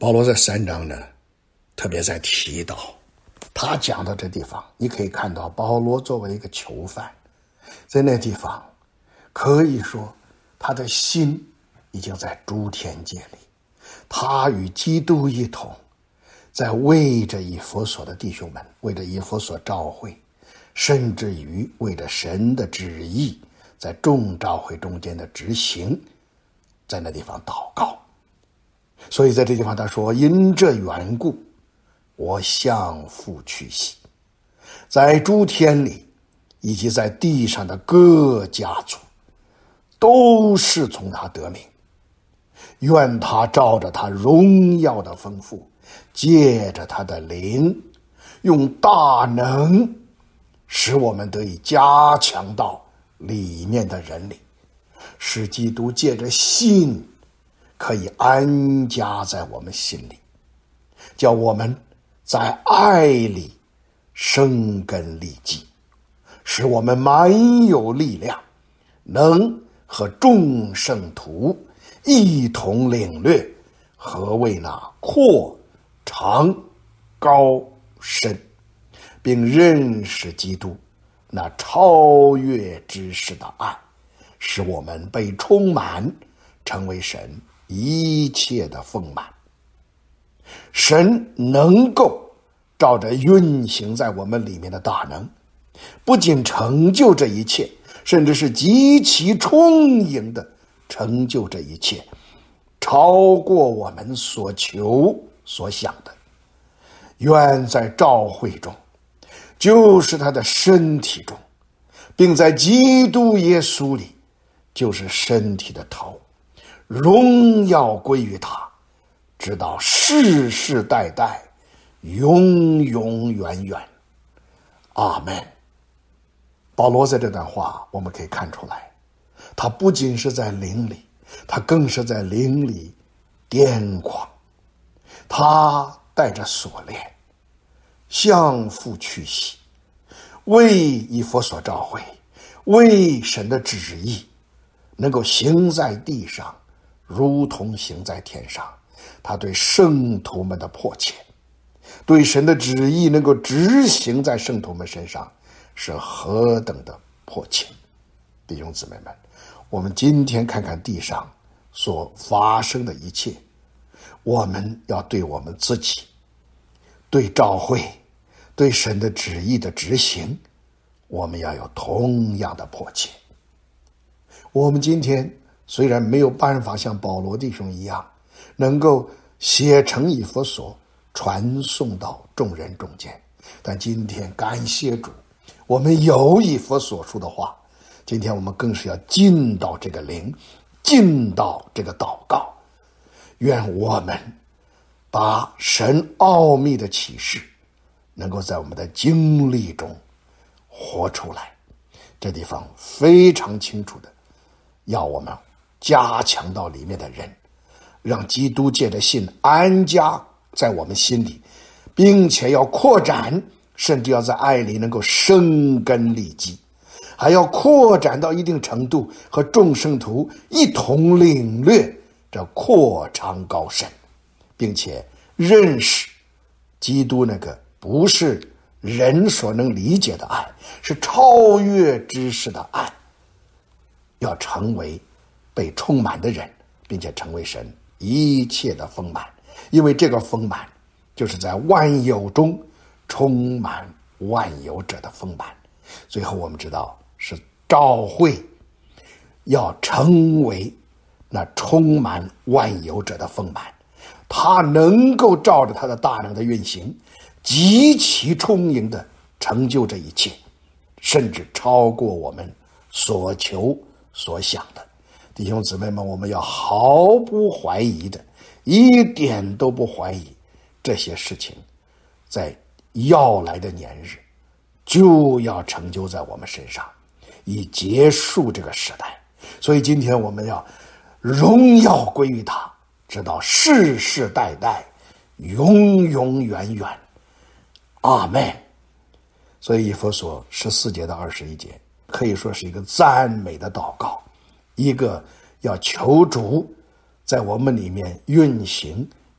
保罗在3章呢，特别在提到，他讲到这地方，你可以看到保罗作为一个囚犯，在那地方可以说他的心已经在诸天界里，他与基督一同在为着以弗所的弟兄们，为着以弗所召会，甚至于为着神的旨意在众召会中间的执行，在那地方祷告。所以在这地方他说，因这缘故我向父屈膝，在诸天里以及在地上的各家族都是从他得名，愿他照着他荣耀的丰富，借着他的灵，用大能使我们得以加强到里面的人里，使基督借着信可以安家在我们心里，叫我们在爱里生根立基，使我们满有力量，能和众圣徒一同领略何为那阔长高深，并认识基督那超越知识的爱，使我们被充满，成为神一切的丰满。神能够照着运行在我们里面的大能，不仅成就这一切，甚至是极其充盈的成就这一切，超过我们所求所想的。愿在召会中，就是他的身体中，并在基督耶稣里，就是身体的头，荣耀归于他，直到世世代代，永永远远。阿们。保罗在这段话我们可以看出来，他不仅是在灵里，他更是在灵里癫狂，他带着锁链，向父屈膝，为以弗所召会，为神的旨意能够行在地上如同行在天上。他对圣徒们的迫切，对神的旨意能够执行在圣徒们身上，是何等的迫切。弟兄姊妹们，我们今天看看地上所发生的一切，我们要对我们自己，对召会，对神的旨意的执行，我们要有同样的迫切。我们今天虽然没有办法像保罗弟兄一样能够写成以弗所传送到众人中间，但今天感谢主，我们有以弗所书的话，今天我们更是要进到这个灵，进到这个祷告。愿我们把神奥秘的启示能够在我们的经历中活出来。这地方非常清楚的要我们加强到里面的人，让基督借着信安家在我们心里，并且要扩展，甚至要在爱里能够生根立基，还要扩展到一定程度，和众圣徒一同领略这扩长高深，并且认识基督那个不是人所能理解的爱，是超越知识的爱，要成为被充满的人，并且成为神一切的丰满。因为这个丰满就是在万有中充满万有者的丰满。最后我们知道是召会要成为那充满万有者的丰满，他能够照着他的大能的运行，极其充盈的成就这一切，甚至超过我们所求所想的。弟兄姊妹们，我们要毫不怀疑的，一点都不怀疑，这些事情在要来的年日就要成就在我们身上，以结束这个时代。所以今天我们要荣耀归于他，直到世世代代，永永远远。阿们。所以以弗所14节到21节可以说是一个赞美的祷告，一个要求主在我们里面运行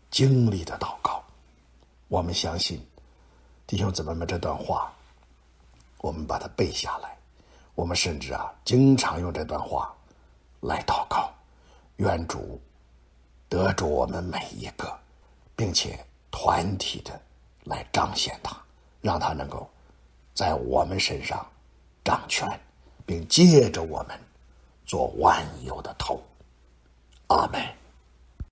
经历的祷告。我们相信弟兄姊妹们，这段话我们把它背下来，我们甚至经常用这段话来祷告，愿主得着我们每一个，并且团体的来彰显它，让它能够在我们身上掌权，并借着我们做万有的头。阿们。